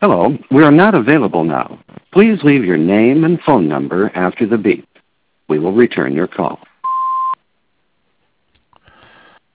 Hello, we are not available now. Please leave your name and phone number after the beep. We will return your call.